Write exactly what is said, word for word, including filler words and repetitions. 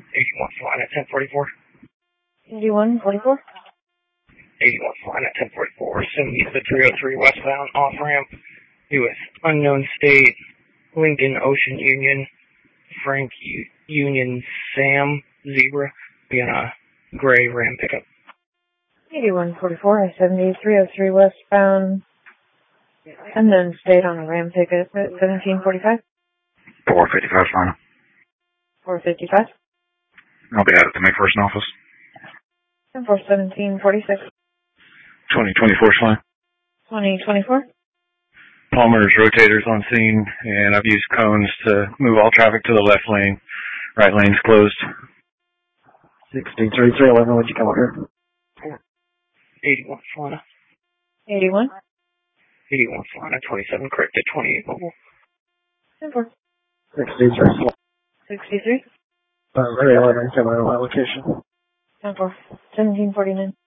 eighty-one flying at ten forty-four. eighty-one forty-four. eighty-one flying at ten forty-four. Send me to the three oh three westbound off-ramp with unknown state, Lincoln Ocean Union, Frank U- Union Sam Zebra. Be on a gray Ram pickup. eighty-one forty-four, I seventy, three oh three westbound, unknown state on a Ram pickup at seventeen forty-five. four fifty-five final. four fifty-five. I'll be out at the McPherson office. ten four seventeen forty-six. twenty twenty-four line. twenty twenty-four. Palmer's rotators on scene, and I've used cones to move all traffic to the left lane. Right lane's closed. sixteen thirty-three eleven, what'd you come up here? eighty-one flying. eighty-one. eighty-one flying at twenty-seven, correct at twenty-eight mobile. ten four. sixty-three. sixty-three. Uh, three eleven, coming out of my location. ten four. seventeen forty-nine.